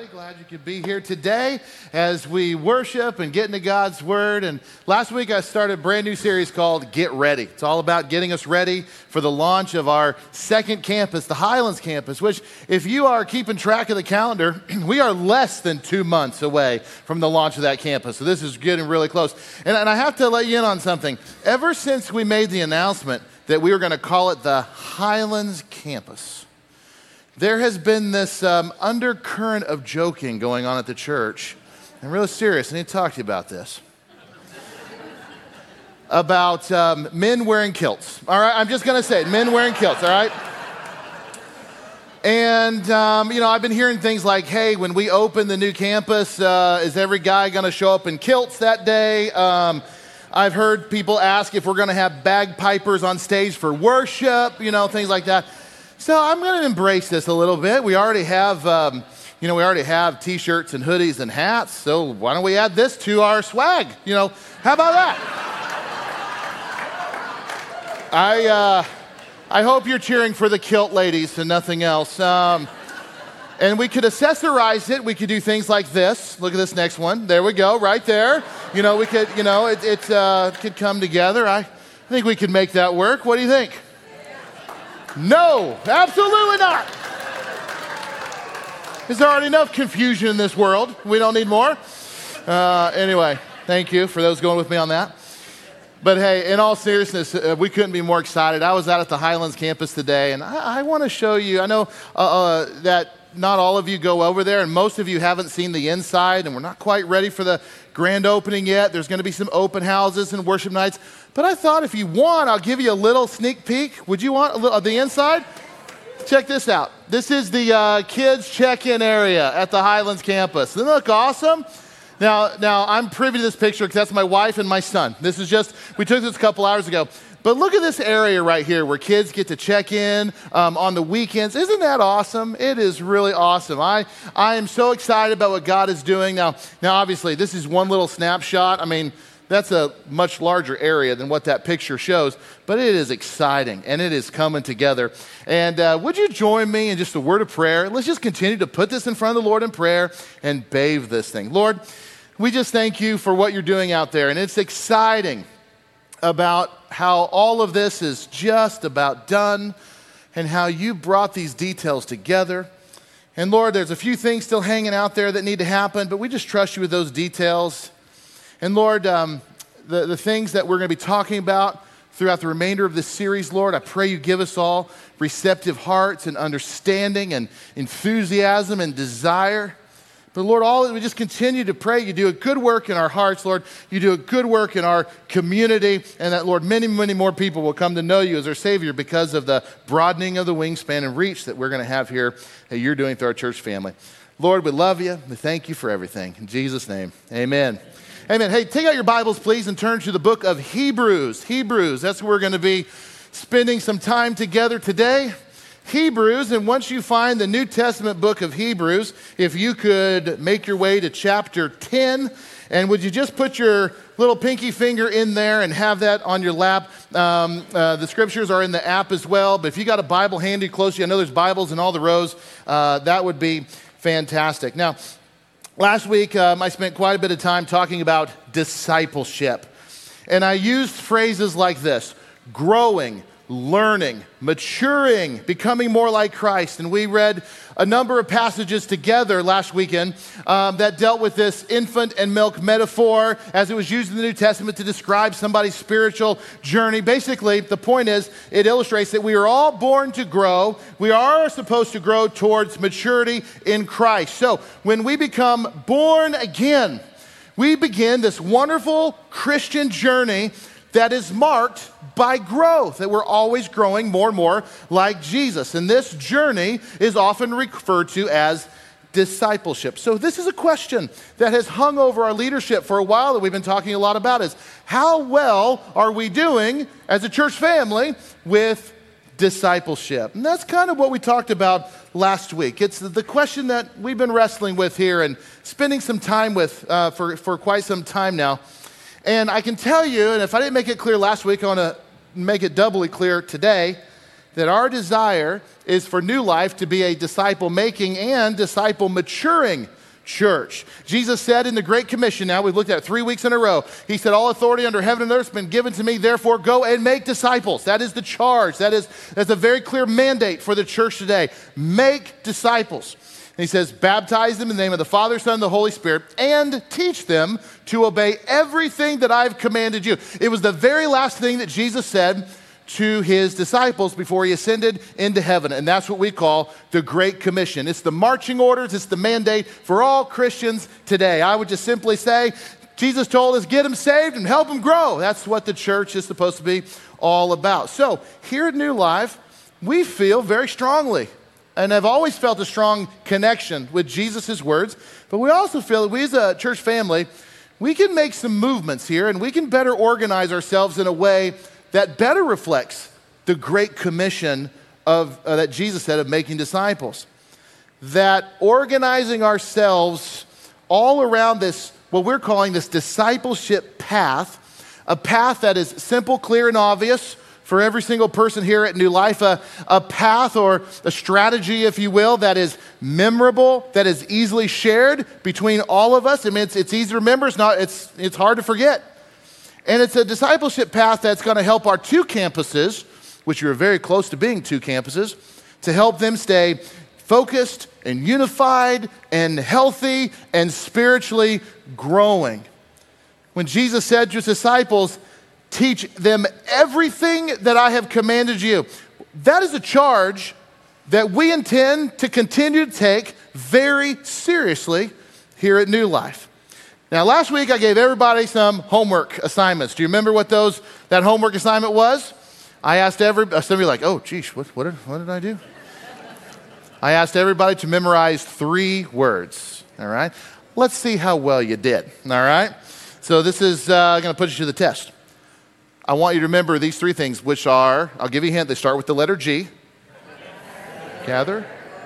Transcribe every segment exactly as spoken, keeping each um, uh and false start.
everybody. Glad you could be here today as we worship and get into God's Word. And last week I started a brand new series called Get Ready. It's all about getting us ready for the launch of our second campus, the Highlands campus, which if you are keeping track of the calendar, we are less than two months away from the launch of that campus. So this is getting really close. And, and I have to let you in on something. Ever since we made the announcement that we were going to call it the Highlands campus, there has been this um, undercurrent of joking going on at the church. I'm really serious. I need to talk to you about this. about um, men wearing kilts. All right, I'm just going to say it. Men wearing kilts, all right? And, um, you know, I've been hearing things like, hey, when we open the new campus, uh, is every guy going to show up in kilts that day? Um, I've heard people ask if we're going to have bagpipers on stage for worship, you know, things like that. So I'm going to embrace this a little bit. We already have, um, you know, we already have T-shirts and hoodies and hats. So why don't we add this to our swag? You know, how about that? I, uh, I hope you're cheering for the kilt ladies and nothing else. Um, and we could accessorize it. We could do things like this. Look at this next one. There we go, right there. You know, we could, you know, it, it uh, could come together. I, I think we could make that work. What do you think? No, absolutely not. There's already enough confusion in this world. We don't need more. Uh, anyway, thank you for those going with me on that. But hey, in all seriousness, uh, we couldn't be more excited. I was out at the Highlands campus today, and I, I want to show you, I know uh, uh, that not all of you go over there, and most of you haven't seen the inside, and we're not quite ready for the grand opening yet. There's going to be some open houses and worship nights. But I thought if you want, I'll give you a little sneak peek. Would you want a little, the inside? Check this out. This is the uh, kids check-in area at the Highlands campus. Doesn't it look awesome? Now, now I'm privy to this picture because that's my wife and my son. This is just, we took this a couple hours ago. But look at this area right here where kids get to check in um, on the weekends. Isn't that awesome? It is really awesome. I, I am so excited about what God is doing. Now, now, obviously, this is one little snapshot. I mean, that's a much larger area than what that picture shows, but it is exciting, and it is coming together. And uh, would you join me in just a word of prayer? Let's just continue to put this in front of the Lord in prayer and bathe this thing. Lord, we just thank you for what you're doing out there, and it's exciting about how all of this is just about done and how you brought these details together. And Lord, there's a few things still hanging out there that need to happen, but we just trust you with those details. And Lord, um, the, the things that we're going to be talking about throughout the remainder of this series, Lord, I pray you give us all receptive hearts and understanding and enthusiasm and desire. But Lord, all we just continue to pray. You do a good work in our hearts, Lord. You do a good work in our community, and that, Lord, many, many more people will come to know you as our Savior because of the broadening of the wingspan and reach that we're going to have here that you're doing through our church family. Lord, we love you. We thank you for everything. In Jesus' name, amen. Amen. Hey, take out your Bibles, please, and turn to the book of Hebrews. Hebrews, that's where we're going to be spending some time together today. Hebrews, and once you find the New Testament book of Hebrews, if you could make your way to chapter ten, and would you just put your little pinky finger in there and have that on your lap? Um, uh, the scriptures are in the app as well, but if you got a Bible handy close to you, I know there's Bibles in all the rows, uh, that would be fantastic. Now, last week, um, I spent quite a bit of time talking about discipleship, and I used phrases like this: growing, learning, maturing, becoming more like Christ. And we read a number of passages together last weekend um, that dealt with this infant and milk metaphor as it was used in the New Testament to describe somebody's spiritual journey. Basically, the point is, it illustrates that we are all born to grow. We are supposed to grow towards maturity in Christ. So when we become born again, we begin this wonderful Christian journey that is marked by growth, that we're always growing more and more like Jesus. And this journey is often referred to as discipleship. So this is a question that has hung over our leadership for a while that we've been talking a lot about, is how well are we doing as a church family with discipleship? And that's kind of what we talked about last week. It's the question that we've been wrestling with here and spending some time with uh, for, for quite some time now. And I can tell you, and if I didn't make it clear last week, I want to make it doubly clear today, that our desire is for New Life to be a disciple-making and disciple-maturing church. Jesus said in the Great Commission, now we've looked at it three weeks in a row, he said, all authority under heaven and earth has been given to me, therefore go and make disciples. That is the charge. That is that's a very clear mandate for the church today. Make disciples. And he says, baptize them in the name of the Father, Son, and the Holy Spirit, and teach them to obey everything that I've commanded you. It was the very last thing that Jesus said to his disciples before he ascended into heaven. And that's what we call the Great Commission. It's the marching orders, it's the mandate for all Christians today. I would just simply say, Jesus told us, get them saved and help them grow. That's what the church is supposed to be all about. So here at New Life, we feel very strongly, and I've always felt a strong connection with Jesus' words, but we also feel that we as a church family, we can make some movements here and we can better organize ourselves in a way that better reflects the Great Commission of, uh, that Jesus said of making disciples. That organizing ourselves all around this, what we're calling this discipleship path, a path that is simple, clear, and obvious for every single person here at New Life, a, a path or a strategy, if you will, that is memorable, that is easily shared between all of us. I mean, it's, it's easy to remember, it's, not, it's, it's hard to forget. And it's a discipleship path that's going to help our two campuses, which are very close to being two campuses, to help them stay focused and unified and healthy and spiritually growing. When Jesus said to his disciples, teach them everything that I have commanded you, that is a charge that we intend to continue to take very seriously here at New Life. Now, last week I gave everybody some homework assignments. Do you remember what those that homework assignment was? I asked every, some of you are like, oh, geez, what, what, did, what did I do? I asked everybody to memorize three words, all right? Let's see how well you did, all right? So this is uh, going to put you to the test. I want you to remember these three things, which are, I'll give you a hint, they start with the letter G. Gather.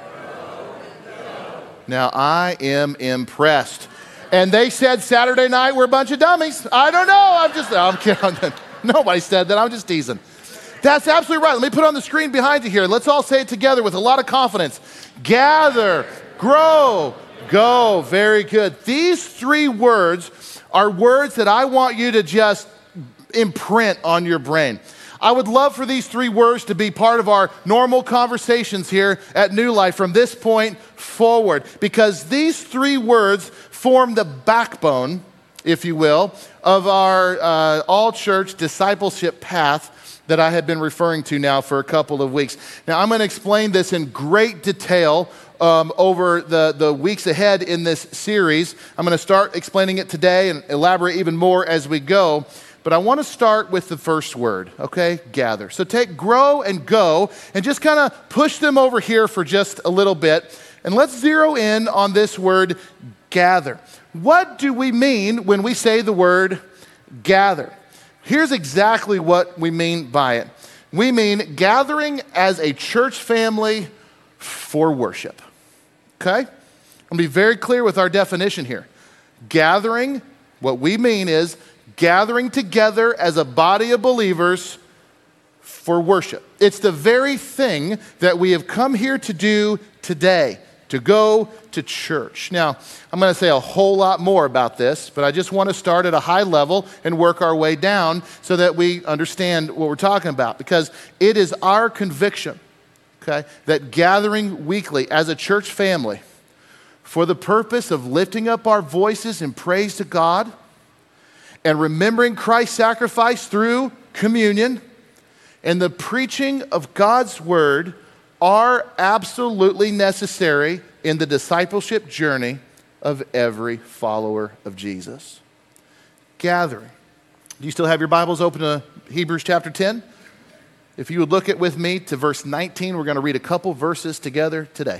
Now, I am impressed. And they said Saturday night we're a bunch of dummies. I don't know. I'm just, I'm kidding. Nobody said that. I'm just teasing. That's absolutely right. Let me put it on the screen behind you here. Let's all say it together with a lot of confidence. Gather, grow, go. Very good. These three words are words that I want you to just imprint on your brain. I would love for these three words to be part of our normal conversations here at New Life from this point forward, because these three words form the backbone, if you will, of our uh, all-church discipleship path that I have been referring to now for a couple of weeks. Now, I'm going to explain this in great detail um, over the, the weeks ahead in this series. I'm going to start explaining it today and elaborate even more as we go. But I want to start with the first word, okay? Gather. So take grow and go and just kind of push them over here for just a little bit. And let's zero in on this word gather. What do we mean when we say the word gather? Here's exactly what we mean by it. We mean gathering as a church family for worship, okay? I'll be very clear with our definition here. Gathering, what we mean is gathering together as a body of believers for worship. It's the very thing that we have come here to do today, to go to church. Now, I'm going to say a whole lot more about this, but I just want to start at a high level and work our way down so that we understand what we're talking about, because it is our conviction, okay, that gathering weekly as a church family for the purpose of lifting up our voices in praise to God and remembering Christ's sacrifice through communion and the preaching of God's word are absolutely necessary in the discipleship journey of every follower of Jesus. Gathering. Do you still have your Bibles open to Hebrews chapter ten? If you would look at with me to verse nineteen, we're going to read a couple verses together today.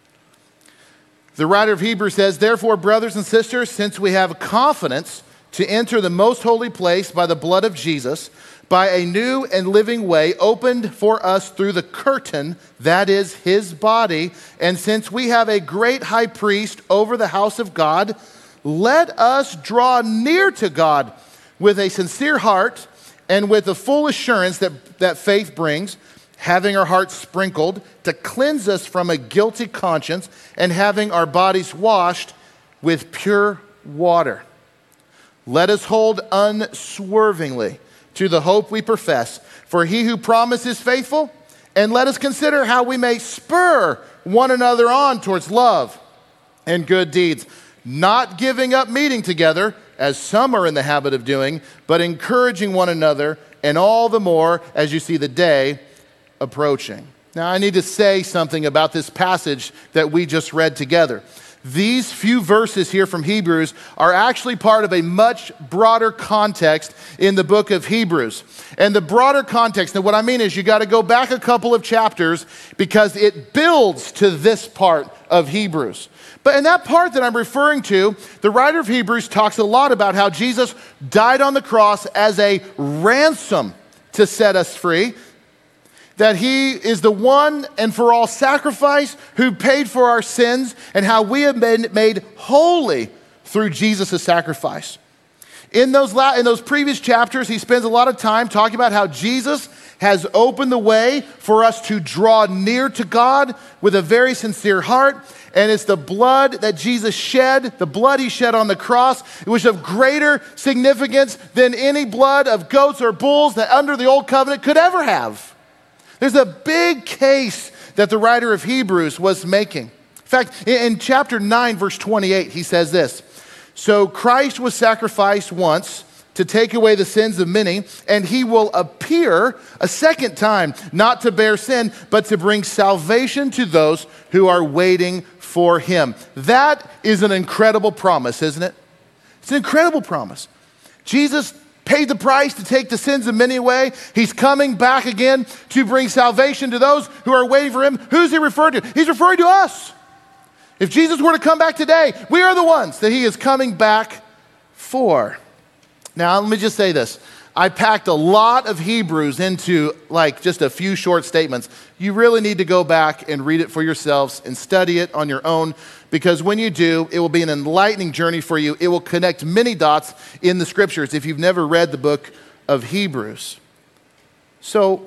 The writer of Hebrews says, therefore, brothers and sisters, since we have confidence to enter the most holy place by the blood of Jesus, by a new and living way opened for us through the curtain, that is his body. And since we have a great high priest over the house of God, let us draw near to God with a sincere heart and with the full assurance that, that faith brings, having our hearts sprinkled to cleanse us from a guilty conscience, and having our bodies washed with pure water. Let us hold unswervingly to the hope we profess, for he who promised is faithful, and let us consider how we may spur one another on towards love and good deeds, not giving up meeting together, as some are in the habit of doing, but encouraging one another, and all the more as you see the day approaching. Now, I need to say something about this passage that we just read together. These few verses here from Hebrews are actually part of a much broader context in the book of Hebrews. And the broader context, and what I mean is you got to go back a couple of chapters because it builds to this part of Hebrews. But in that part that I'm referring to, the writer of Hebrews talks a lot about how Jesus died on the cross as a ransom to set us free, that he is the one and for all sacrifice who paid for our sins, and how we have been made holy through Jesus' sacrifice. In those, la- in those previous chapters, he spends a lot of time talking about how Jesus has opened the way for us to draw near to God with a very sincere heart. And it's the blood that Jesus shed, the blood he shed on the cross, which is of greater significance than any blood of goats or bulls that under the old covenant could ever have. There's a big case that the writer of Hebrews was making. In fact, in chapter nine, verse twenty-eight, he says this: "So Christ was sacrificed once to take away the sins of many, and he will appear a second time, not to bear sin, but to bring salvation to those who are waiting for him." That is an incredible promise, isn't it? It's an incredible promise. Jesus paid the price to take the sins of many away. He's coming back again to bring salvation to those who are waiting for him. Who's he referring to? He's referring to us. If Jesus were to come back today, we are the ones that he is coming back for. Now, let me just say this. I packed a lot of Hebrews into like just a few short statements. You really need to go back and read it for yourselves and study it on your own, because when you do, it will be an enlightening journey for you. It will connect many dots in the scriptures if you've never read the book of Hebrews. So,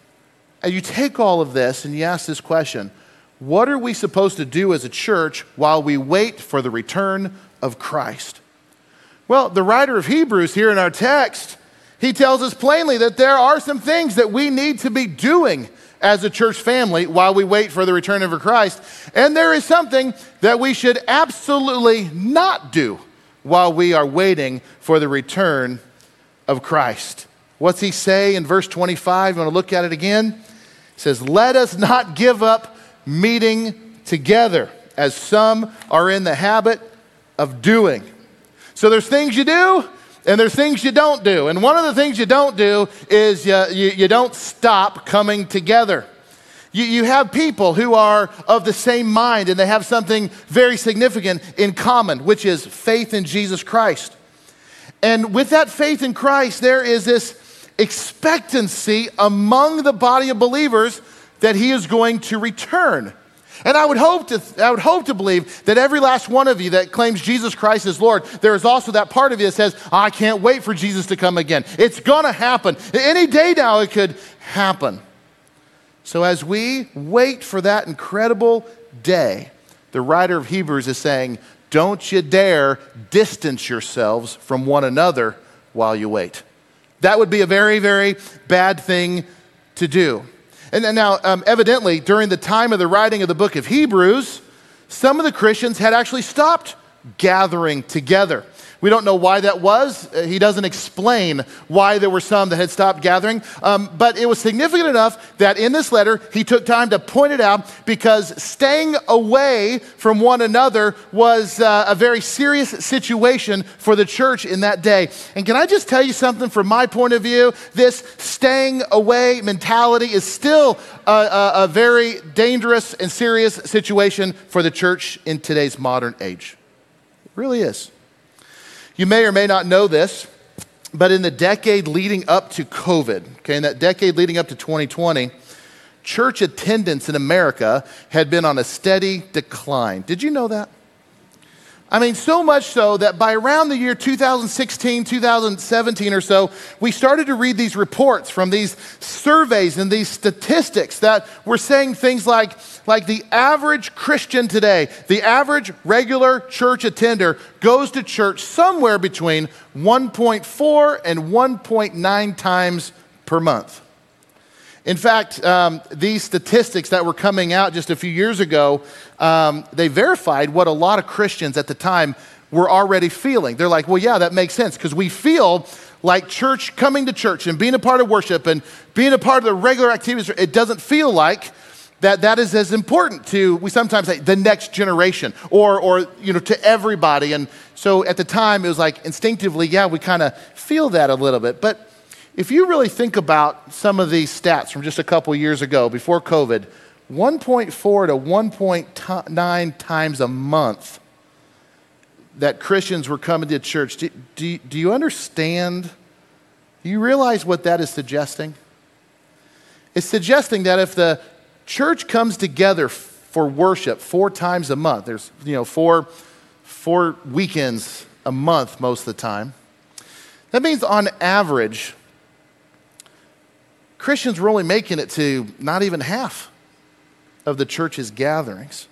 as you take all of this and you ask this question, what are we supposed to do as a church while we wait for the return of Christ? Well, the writer of Hebrews here in our text, he tells us plainly that there are some things that we need to be doing as a church family while we wait for the return of Christ. And there is something that we should absolutely not do while we are waiting for the return of Christ. What's he say in verse twenty-five? I'm going to look at it again. It says, "Let us not give up meeting together, as some are in the habit of doing." So there's things you do, and there's things you don't do. And one of the things you don't do is you, you, you don't stop coming together. You, you have people who are of the same mind, and they have something very significant in common, which is faith in Jesus Christ. And with that faith in Christ, there is this expectancy among the body of believers that he is going to return. And I would hope to, I would hope to believe that every last one of you that claims Jesus Christ as Lord, there is also that part of you that says, I can't wait for Jesus to come again. It's going to happen. Any day now it could happen. So as we wait for that incredible day, the writer of Hebrews is saying, don't you dare distance yourselves from one another while you wait. That would be a very, very bad thing to do. And now, um, evidently, during the time of the writing of the book of Hebrews, some of the Christians had actually stopped gathering together. We don't know why that was. He doesn't explain why there were some that had stopped gathering. Um, but it was significant enough that in this letter, he took time to point it out, because staying away from one another was uh, a very serious situation for the church in that day. And can I just tell you something from my point of view? This staying away mentality is still a, a, a very dangerous and serious situation for the church in today's modern age. It really is. You may or may not know this, but in the decade leading up to COVID, okay, in that decade leading up to twenty twenty, church attendance in America had been on a steady decline. Did you know that? I mean, so much so that by around the year two thousand sixteen, two thousand seventeen or so, we started to read these reports from these surveys and these statistics that were saying things like, like the average Christian today, the average regular church attender goes to church somewhere between one point four and one point nine times per month. In fact, um, these statistics that were coming out just a few years ago, um, they verified what a lot of Christians at the time were already feeling. They're like, well, yeah, that makes sense, because we feel like church, coming to church and being a part of worship and being a part of the regular activities, it doesn't feel like that that is as important to, we sometimes say, the next generation or, or you know, to everybody. And so at the time, it was like instinctively, yeah, we kind of feel that a little bit. But if you really think about some of these stats from just a couple years ago, before COVID, one point four to one point nine times a month that Christians were coming to church. Do, do, do you understand? Do you realize what that is suggesting? It's suggesting that if the church comes together for worship four times a month, there's you know four, four weekends a month most of the time, that means on average, Christians were only making it to not even half of the church's gatherings.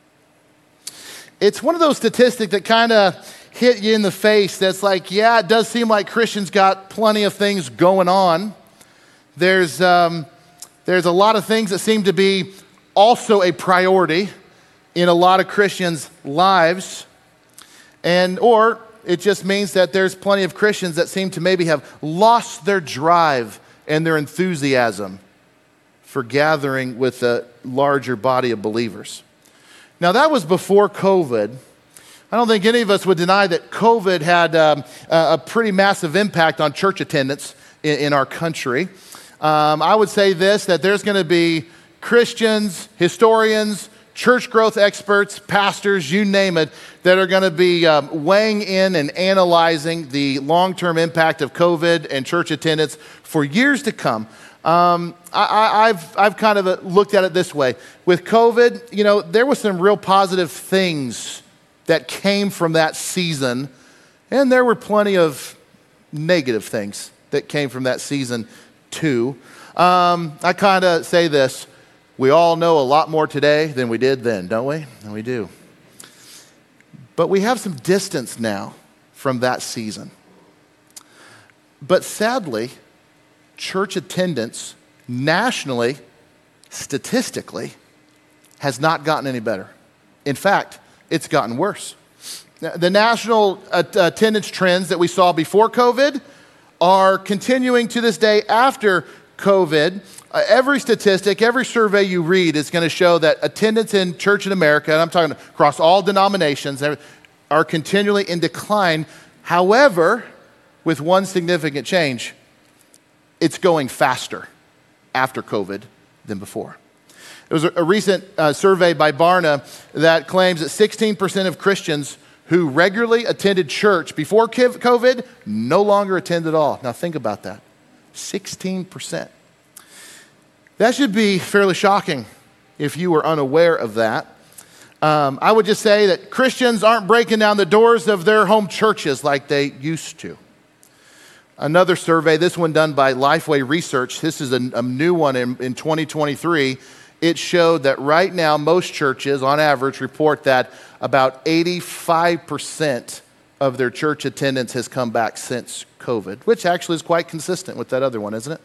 It's one of those statistics that kind of hit you in the face that's like, yeah, it does seem like Christians got plenty of things going on. There's, um, there's a lot of things that seem to be also a priority in a lot of Christians' lives. And, or it just means that there's plenty of Christians that seem to maybe have lost their drive and their enthusiasm for gathering with a larger body of believers. Now, that was before COVID. I don't think any of us would deny that COVID had um, a pretty massive impact on church attendance in, in our country. Um, I would say this, that there's going to be Christians, historians, church growth experts, pastors, you name it, that are going to be um, weighing in and analyzing the long-term impact of COVID and church attendance for years to come. Um, I, I've, I've kind of looked at it this way. With COVID, you know, there were some real positive things that came from that season, and there were plenty of negative things that came from that season too. Um, I kind of say this. We all know a lot more today than we did then, don't we? And we do. But we have some distance now from that season. But sadly, church attendance nationally, statistically, has not gotten any better. In fact, it's gotten worse. The national attendance trends that we saw before COVID are continuing to this day after COVID. Uh, every statistic, every survey you read is going to show that attendance in church in America, and I'm talking across all denominations, are continually in decline. However, with one significant change, it's going faster after COVID than before. There was a, a recent uh, survey by Barna that claims that sixteen percent of Christians who regularly attended church before COVID no longer attend at all. Now think about that, sixteen percent. That should be fairly shocking if you were unaware of that. Um, I would just say that Christians aren't breaking down the doors of their home churches like they used to. Another survey, this one done by Lifeway Research, this is a, a new one in, in twenty twenty-three. It showed that right now most churches, on average, report that about eighty-five percent of their church attendance has come back since COVID, which actually is quite consistent with that other one, isn't it?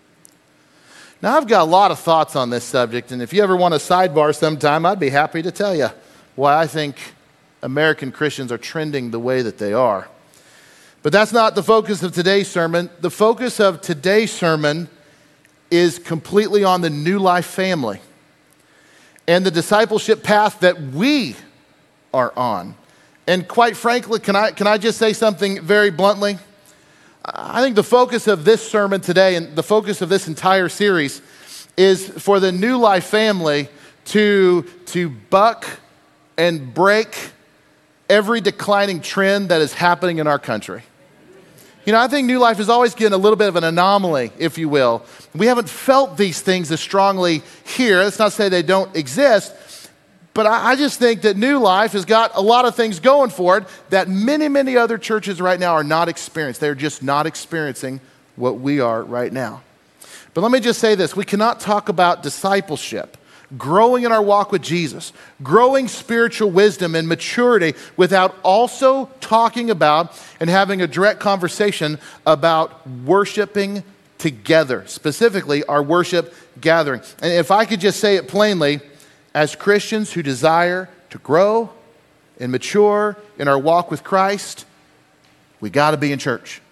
Now, I've got a lot of thoughts on this subject, and if you ever want a sidebar sometime, I'd be happy to tell you why I think American Christians are trending the way that they are. But that's not the focus of today's sermon. The focus of today's sermon is completely on the New Life family and the discipleship path that we are on. And quite frankly, can I, can I just say something very bluntly? I think the focus of this sermon today and the focus of this entire series is for the New Life family to, to buck and break every declining trend that is happening in our country. You know, I think New Life is always getting a little bit of an anomaly, if you will. We haven't felt these things as strongly here. Let's not say they don't exist, But I, I just think that New Life has got a lot of things going for it that many, many other churches right now are not experiencing. They're just not experiencing what we are right now. But let me just say this. We cannot talk about discipleship, growing in our walk with Jesus, growing spiritual wisdom and maturity without also talking about and having a direct conversation about worshiping together, specifically our worship gathering. And if I could just say it plainly, as Christians who desire to grow and mature in our walk with Christ, we got to be in church.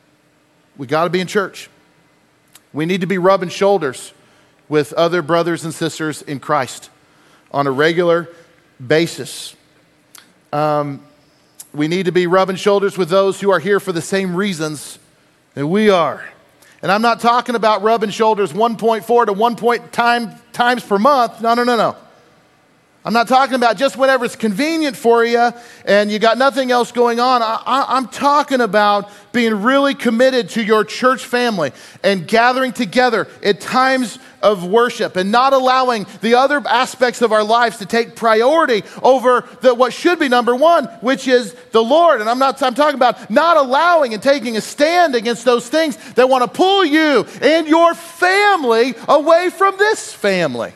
We got to be in church. We need to be rubbing shoulders with other brothers and sisters in Christ on a regular basis. Um, we need to be rubbing shoulders with those who are here for the same reasons that we are. And I'm not talking about rubbing shoulders one point four to one point time, times per month. No, no, no, no. I'm not talking about just whenever it's convenient for you and you got nothing else going on. I, I, I'm talking about being really committed to your church family and gathering together at times of worship and not allowing the other aspects of our lives to take priority over the, what should be number one, which is the Lord. And I'm not I'm talking about not allowing and taking a stand against those things that want to pull you and your family away from this family.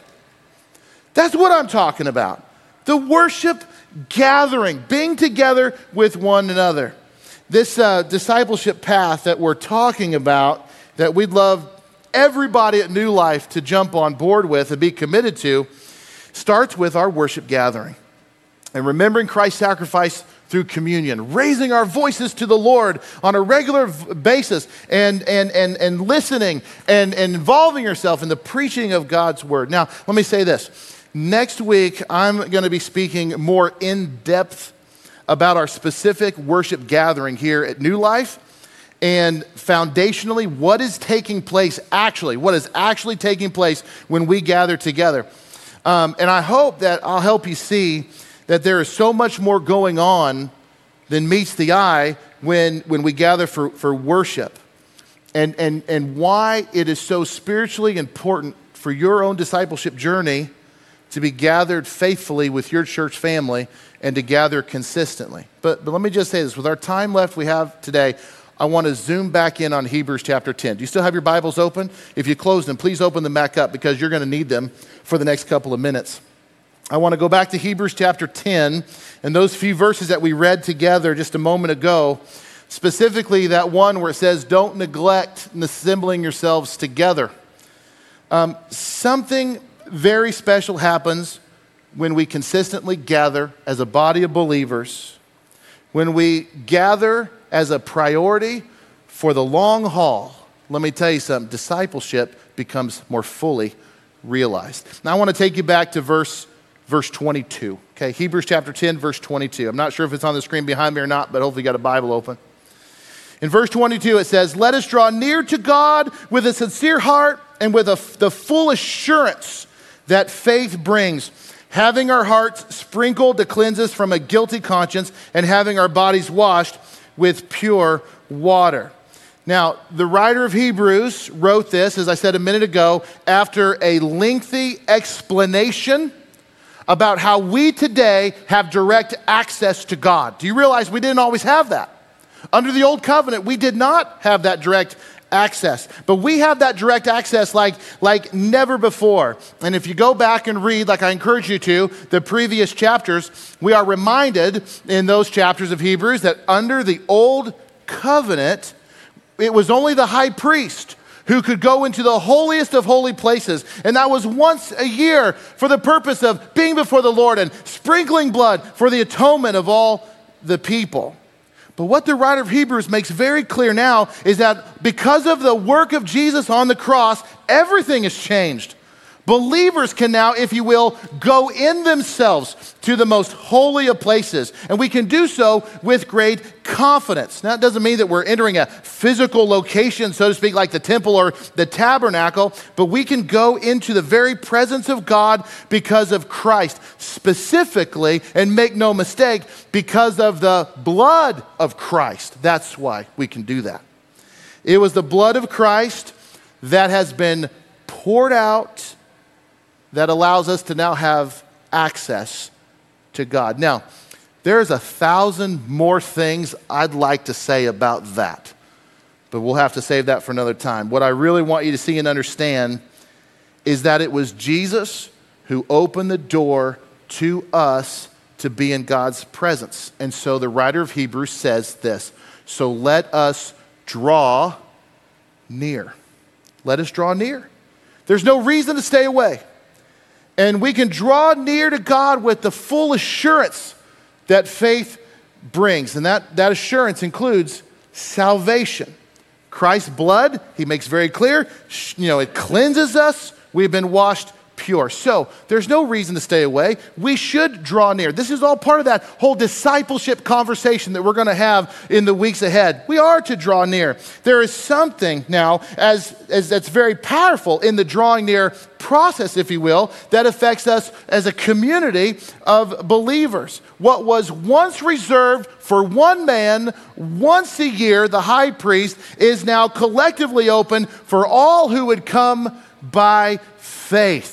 That's what I'm talking about. The worship gathering, being together with one another. This uh, discipleship path that we're talking about, that we'd love everybody at New Life to jump on board with and be committed to, starts with our worship gathering. And remembering Christ's sacrifice through communion, raising our voices to the Lord on a regular basis, and, and, and, and listening and, and involving yourself in the preaching of God's word. Now, let me say this. Next week, I'm going to be speaking more in depth about our specific worship gathering here at New Life and foundationally what is taking place actually, what is actually taking place when we gather together. Um, and I hope that I'll help you see that there is so much more going on than meets the eye when, when we gather for, for worship, and, and, and why it is so spiritually important for your own discipleship journey to be gathered faithfully with your church family and to gather consistently. But, but let me just say this. With our time left we have today, I want to zoom back in on Hebrews chapter ten. Do you still have your Bibles open? If you close them, please open them back up because you're going to need them for the next couple of minutes. I want to go back to Hebrews chapter ten and those few verses that we read together just a moment ago, specifically that one where it says, don't neglect assembling yourselves together. Um, something very special happens when we consistently gather as a body of believers, when we gather as a priority for the long haul. Let me tell you something, discipleship becomes more fully realized. Now I want to take you back to verse verse twenty-two. Okay, Hebrews chapter ten, verse twenty-two. I'm not sure if it's on the screen behind me or not, but hopefully you got a Bible open. In verse twenty-two it says, let us draw near to God with a sincere heart and with a, the full assurance that faith brings, having our hearts sprinkled to cleanse us from a guilty conscience and having our bodies washed with pure water. Now, the writer of Hebrews wrote this, as I said a minute ago, after a lengthy explanation about how we today have direct access to God. Do you realize we didn't always have that? Under the old covenant, we did not have that direct access. But we have that direct access like, like never before. And if you go back and read, like I encourage you to, the previous chapters, we are reminded in those chapters of Hebrews that under the old covenant, it was only the high priest who could go into the holiest of holy places. And that was once a year for the purpose of being before the Lord and sprinkling blood for the atonement of all the people. But what the writer of Hebrews makes very clear now is that because of the work of Jesus on the cross, everything has changed. Believers can now, if you will, go in themselves to the most holy of places. And we can do so with great confidence. Now, it doesn't mean that we're entering a physical location, so to speak, like the temple or the tabernacle, but we can go into the very presence of God because of Christ, specifically, and make no mistake, because of the blood of Christ. That's why we can do that. It was the blood of Christ that has been poured out that allows us to now have access to God. Now, there's a thousand more things I'd like to say about that, but we'll have to save that for another time. What I really want you to see and understand is that it was Jesus who opened the door to us to be in God's presence. And so the writer of Hebrews says this, so let us draw near. Let us draw near. There's no reason to stay away. And we can draw near to God with the full assurance that faith brings. And that, that assurance includes salvation. Christ's blood, he makes very clear, you know, it cleanses us. We've been washed pure. So there's no reason to stay away. We should draw near. This is all part of that whole discipleship conversation that we're going to have in the weeks ahead. We are to draw near. There is something now as, as that's very powerful in the drawing near process, if you will, that affects us as a community of believers. What was once reserved for one man once a year, the high priest, is now collectively open for all who would come by faith.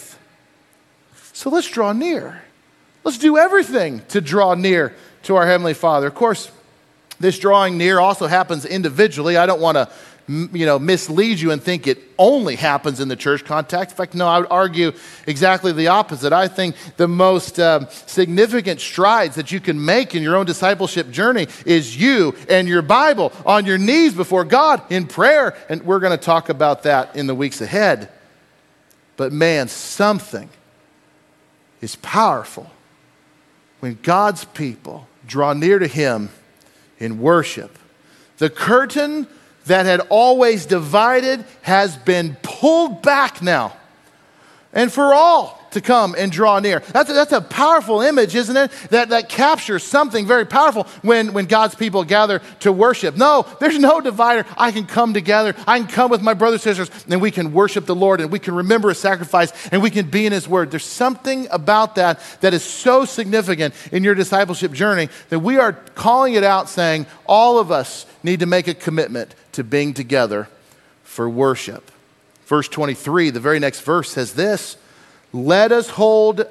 So let's draw near. Let's do everything to draw near to our Heavenly Father. Of course, this drawing near also happens individually. I don't want to, you know, mislead you and think it only happens in the church context. In fact, no, I would argue exactly the opposite. I think the most um, significant strides that you can make in your own discipleship journey is you and your Bible on your knees before God in prayer. And we're going to talk about that in the weeks ahead. But man, something is powerful when God's people draw near to him in worship. The curtain that had always divided has been pulled back now. And for all to come and draw near. That's a, that's a powerful image, isn't it? That, that captures something very powerful when, when God's people gather to worship. No, there's no divider. I can come together. I can come with my brothers and sisters, and we can worship the Lord, and we can remember his sacrifice, and we can be in his word. There's something about that that is so significant in your discipleship journey that we are calling it out, saying all of us need to make a commitment to being together for worship. Verse twenty-three, the very next verse says this, let us hold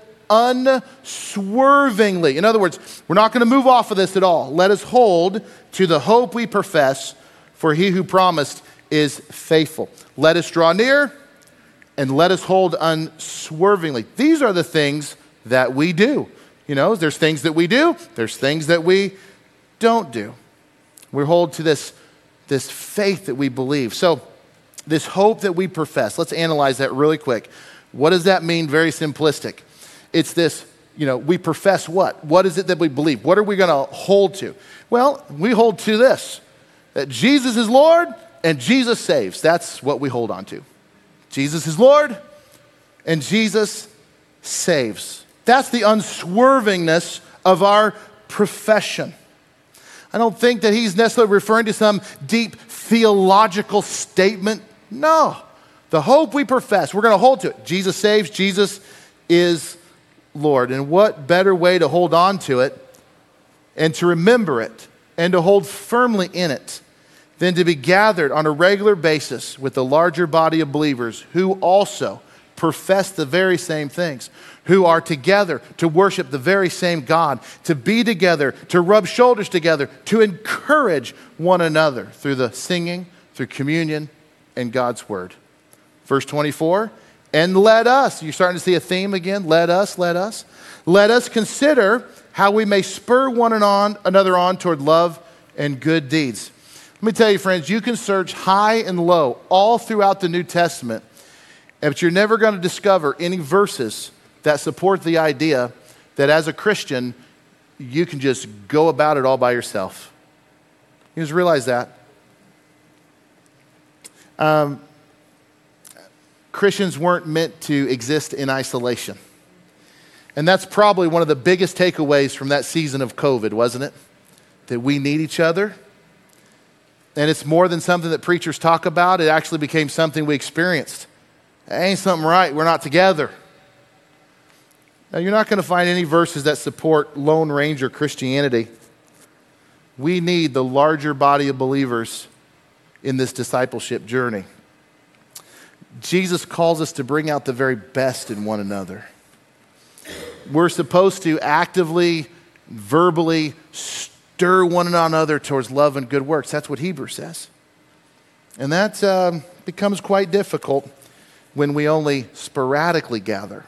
unswervingly. In other words, we're not going to move off of this at all. Let us hold to the hope we profess, for he who promised is faithful. Let us draw near and let us hold unswervingly. These are the things that we do. You know, there's things that we do. There's things that we don't do. We hold to this, this faith that we believe. So this hope that we profess, let's analyze that really quick. What does that mean? Very simplistic. It's this, you know, we profess what? What is it that we believe? What are we going to hold to? Well, we hold to this, that Jesus is Lord and Jesus saves. That's what we hold on to. Jesus is Lord and Jesus saves. That's the unswervingness of our profession. I don't think that he's necessarily referring to some deep theological statement. No. The hope we profess, we're going to hold to it. Jesus saves, Jesus is Lord. And what better way to hold on to it and to remember it and to hold firmly in it than to be gathered on a regular basis with the larger body of believers who also profess the very same things, who are together to worship the very same God, to be together, to rub shoulders together, to encourage one another through the singing, through communion, and God's word. Verse twenty-four, and let us, you're starting to see a theme again, let us, let us, let us consider how we may spur one and on, another on toward love and good deeds. Let me tell you, friends, you can search high and low all throughout the New Testament, but you're never going to discover any verses that support the idea that as a Christian, you can just go about it all by yourself. You just realize that. Um, Christians weren't meant to exist in isolation. And that's probably one of the biggest takeaways from that season of COVID, wasn't it? That we need each other. And it's more than something that preachers talk about. It actually became something we experienced. Ain't something right. We're not together. Now, you're not going to find any verses that support Lone Ranger Christianity. We need the larger body of believers in this discipleship journey. Jesus calls us to bring out the very best in one another. we're supposed to actively, verbally stir one another towards love and good works. That's what Hebrews says. And that um, becomes quite difficult when we only sporadically gather.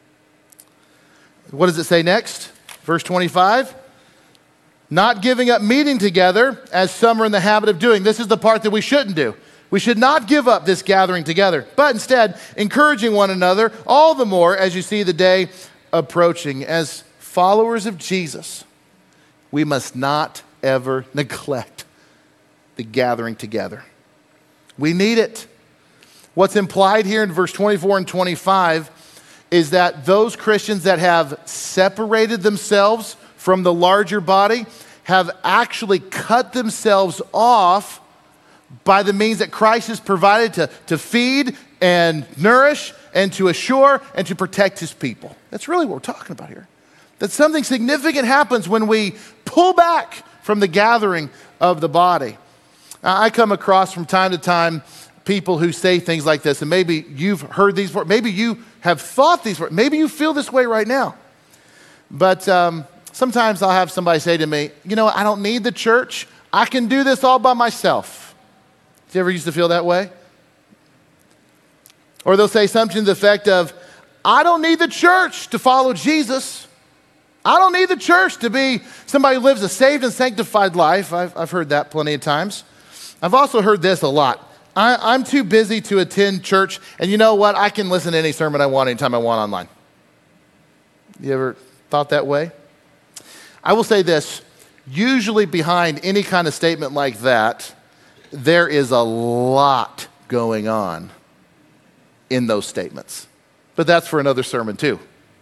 What does it say next? Verse twenty-five. Not giving up meeting together as some are in the habit of doing. This is the part that we shouldn't do. We should not give up this gathering together, but instead encouraging one another all the more as you see the day approaching. As followers of Jesus, we must not ever neglect the gathering together. We need it. What's implied here in verse twenty-four and twenty-five is that those Christians that have separated themselves from the larger body have actually cut themselves off by the means that Christ has provided to, to feed and nourish and to assure and to protect his people. That's really what we're talking about here. That something significant happens when we pull back from the gathering of the body. I come across from time to time people who say things like this, and maybe you've heard these words, maybe you have thought these words, maybe you feel this way right now. But um, sometimes I'll have somebody say to me, you know, I don't need the church. I can do this all by myself. Did you ever used to feel that way? Or they'll say something to the effect of, I don't need the church to follow Jesus. I don't need the church to be somebody who lives a saved and sanctified life. I've, I've heard that plenty of times. I've also heard this a lot. I, I'm too busy to attend church, and you know what? I can listen to any sermon I want anytime I want online. You ever thought that way? I will say this. Usually behind any kind of statement like that, there is a lot going on in those statements. But that's for another sermon too.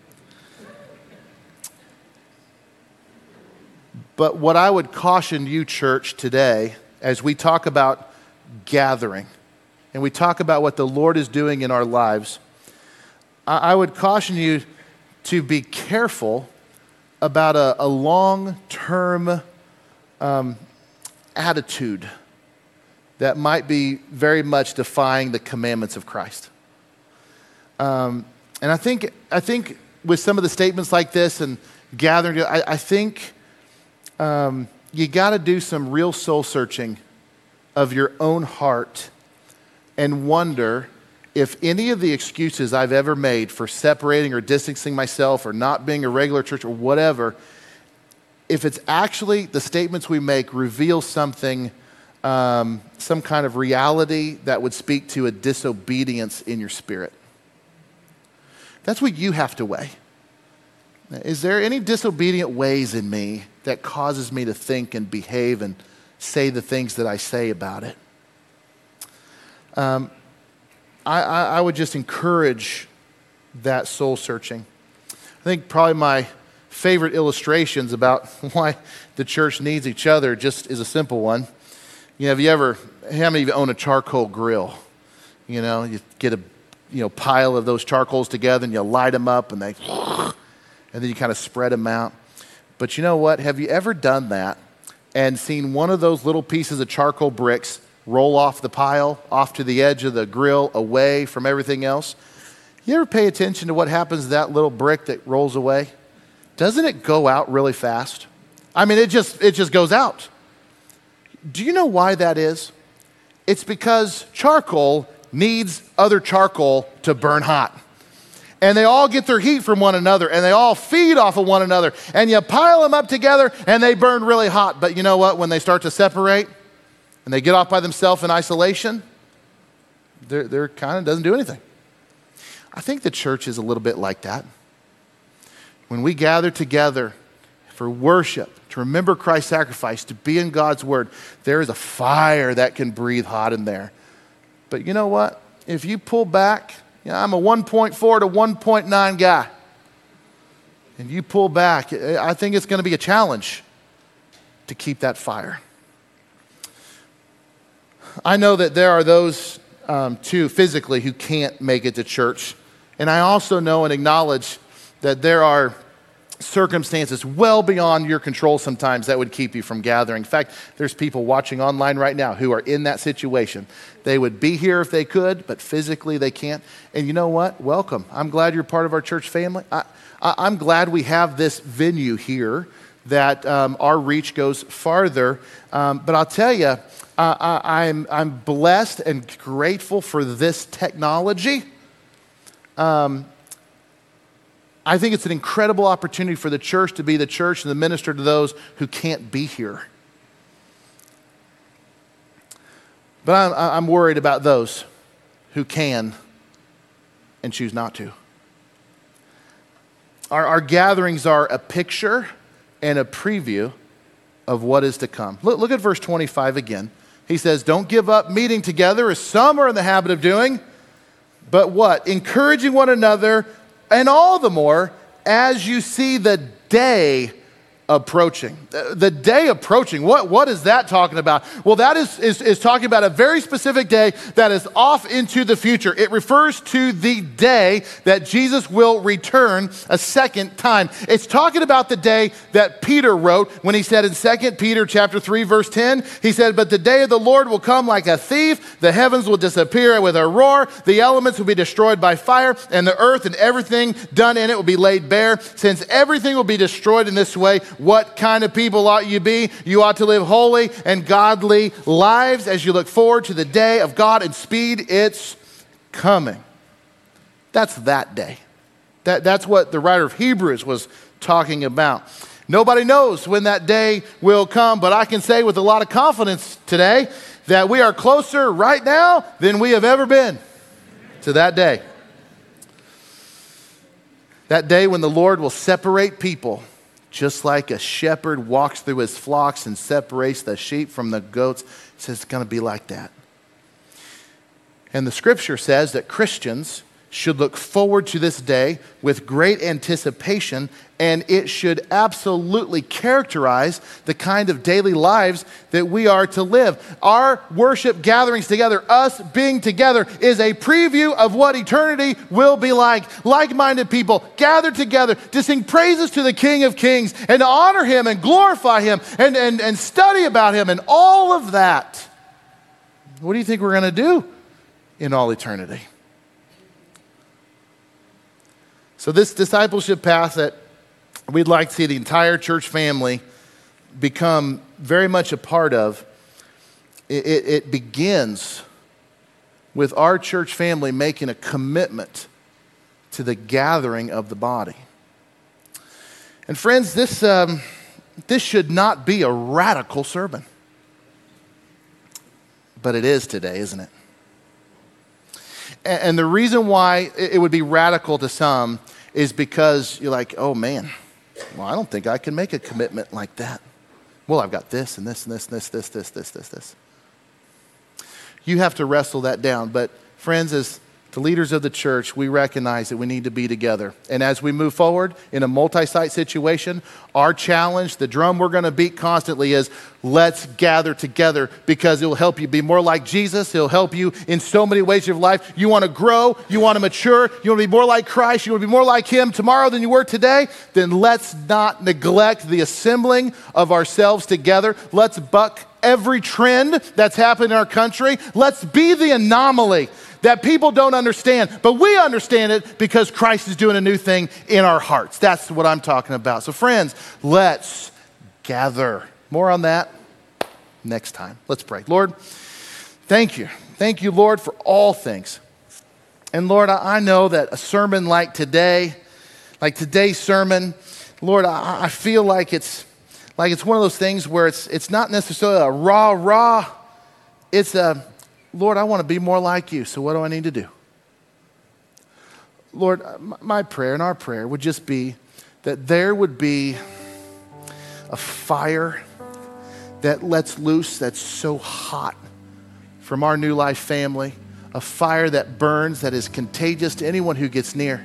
But what I would caution you, church, today, as we talk about gathering, and we talk about what the Lord is doing in our lives, I would caution you to be careful about a, a long-term um, attitude that might be very much defying the commandments of Christ. Um, and I think I think with some of the statements like this and gathering, I, I think um, you got to do some real soul searching of your own heart and wonder if any of the excuses I've ever made for separating or distancing myself or not being a regular church or whatever, if it's actually the statements we make reveal something, um, some kind of reality that would speak to a disobedience in your spirit. That's what you have to weigh. Is there any disobedient ways in me that causes me to think and behave and say the things that I say about it? Um, I, I, I would just encourage that soul searching. I think probably my favorite illustrations about why the church needs each other just is a simple one. You know, have you ever, how many of you own a charcoal grill? You know, you get a you know pile of those charcoals together and you light them up and they, and then you kind of spread them out. But you know what? Have you ever done that and seen one of those little pieces of charcoal bricks roll off the pile, off to the edge of the grill, away from everything else? You ever pay attention to what happens to that little brick that rolls away? Doesn't it go out really fast? I mean, it just it just goes out. Do you know why that is? It's because charcoal needs other charcoal to burn hot. And they all get their heat from one another, and they all feed off of one another. And you pile them up together, and they burn really hot. But you know what? When they start to separate, and they get off by themselves in isolation, they're, they're kind of doesn't do anything. I think the church is a little bit like that. When we gather together for worship, to remember Christ's sacrifice, to be in God's word, there is a fire that can breathe hot in there. But you know what? If you pull back, you know, I'm a one point four to one point nine guy, and you pull back, I think it's going to be a challenge to keep that fire. I know that there are those, um, too, physically who can't make it to church. And I also know and acknowledge that there are circumstances well beyond your control sometimes that would keep you from gathering. In fact, there's people watching online right now who are in that situation. They would be here if they could, but physically they can't. And you know what? Welcome. I'm glad you're part of our church family. I, I, I'm glad we have this venue here, that um, our reach goes farther. Um, but I'll tell you, uh, I, I'm, I'm blessed and grateful for this technology. Um, I think it's an incredible opportunity for the church to be the church and to minister to those who can't be here. But I'm, I'm worried about those who can and choose not to. Our, our gatherings are a picture and a preview of what is to come. Look, look at verse twenty-five again. He says, don't give up meeting together as some are in the habit of doing, but what? Encouraging one another, and all the more as you see the day approaching. The day approaching, what, what is that talking about? Well, that is, is, is talking about a very specific day that is off into the future. It refers to the day that Jesus will return a second time. It's talking about the day that Peter wrote when he said in Second Peter chapter three, verse ten, he said, but the day of the Lord will come like a thief. The heavens will disappear with a roar. The elements will be destroyed by fire, and the earth and everything done in it will be laid bare. Since everything will be destroyed in this way, what kind of people ought you be? You ought to live holy and godly lives as you look forward to the day of God and speed its coming. That's that day. That, that's what the writer of Hebrews was talking about. Nobody knows when that day will come, but I can say with a lot of confidence today that we are closer right now than we have ever been to that day. That day when the Lord will separate people, just like a shepherd walks through his flocks and separates the sheep from the goats. He says it's going to be like that. And the scripture says that Christians should look forward to this day with great anticipation, and it should absolutely characterize the kind of daily lives that we are to live. Our worship gatherings together, us being together, is a preview of what eternity will be like. Like-minded people gathered together to sing praises to the King of Kings and to honor him and glorify him and, and, and study about him and all of that. What do you think we're going to do in all eternity? So this discipleship path that we'd like to see the entire church family become very much a part of, it, it begins with our church family making a commitment to the gathering of the body. And friends, this, um, this should not be a radical sermon. But it is today, isn't it? And, and the reason why it would be radical to some is because you're like, oh man, well, I don't think I can make a commitment like that. Well, I've got this and this and this and this, this, this, this, this, this. You have to wrestle that down. But friends, as the leaders of the church, we recognize that we need to be together. And as we move forward in a multi-site situation, our challenge, the drum we're going to beat constantly is let's gather together, because it will help you be more like Jesus. It'll help you in so many ways of your life. You want to grow, you want to mature, you want to be more like Christ, you want to be more like him tomorrow than you were today, then let's not neglect the assembling of ourselves together. Let's buck every trend that's happened in our country. Let's be the anomaly that people don't understand, but we understand it because Christ is doing a new thing in our hearts. That's what I'm talking about. So friends, let's gather. More on that next time. Let's pray. Lord, thank you. Thank you, Lord, for all things. And Lord, I know that a sermon like today, like today's sermon, Lord, I, I feel like it's like it's one of those things where it's it's not necessarily a rah, rah. It's a, Lord, I want to be more like you, so what do I need to do? Lord, my prayer and our prayer would just be that there would be a fire that lets loose, that's so hot from our New Life family, a fire that burns, that is contagious to anyone who gets near.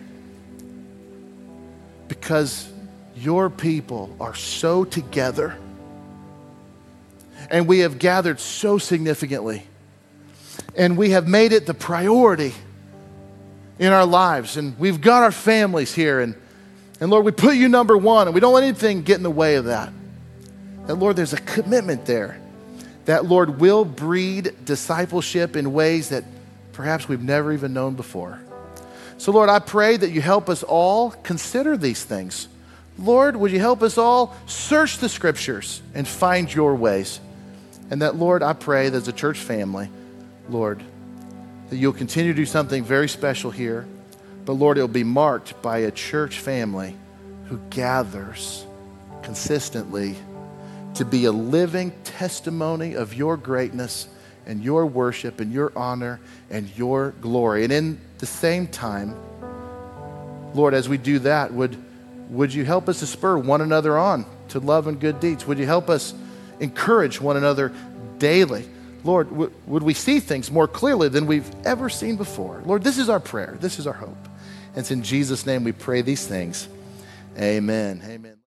Because your people are so together, and we have gathered so significantly, and we have made it the priority in our lives, and we've got our families here, and And Lord, we put you number one, and we don't let anything get in the way of that. That, Lord, there's a commitment there. That, Lord, will breed discipleship in ways that perhaps we've never even known before. So, Lord, I pray that you help us all consider these things. Lord, would you help us all search the scriptures and find your ways? And that, Lord, I pray that as a church family, Lord, that you'll continue to do something very special here. But Lord, it'll be marked by a church family who gathers consistently to be a living testimony of your greatness and your worship and your honor and your glory. And in the same time, Lord, as we do that, would, would you help us to spur one another on to love and good deeds? Would you help us encourage one another daily? Lord, w- would we see things more clearly than we've ever seen before? Lord, this is our prayer. This is our hope. And it's in Jesus' name we pray these things. Amen. Amen.